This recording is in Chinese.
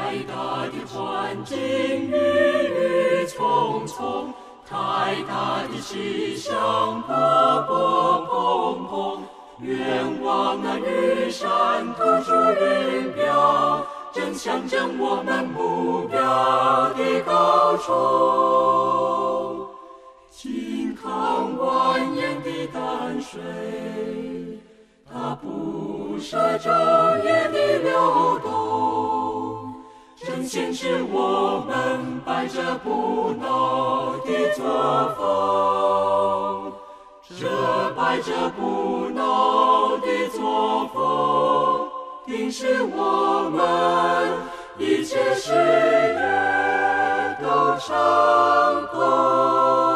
大的环境郁郁葱葱，太大的气象波波砰砰，远望那玉山吐出云飘，正象征我们目标的高处。静看蜿蜒的淡水，它不舍昼夜的流动，正显示我们百折不挠的作风。这百折不挠的作风，定是我们一切事业都成功。